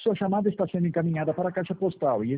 Sua chamada está sendo encaminhada para a caixa postal e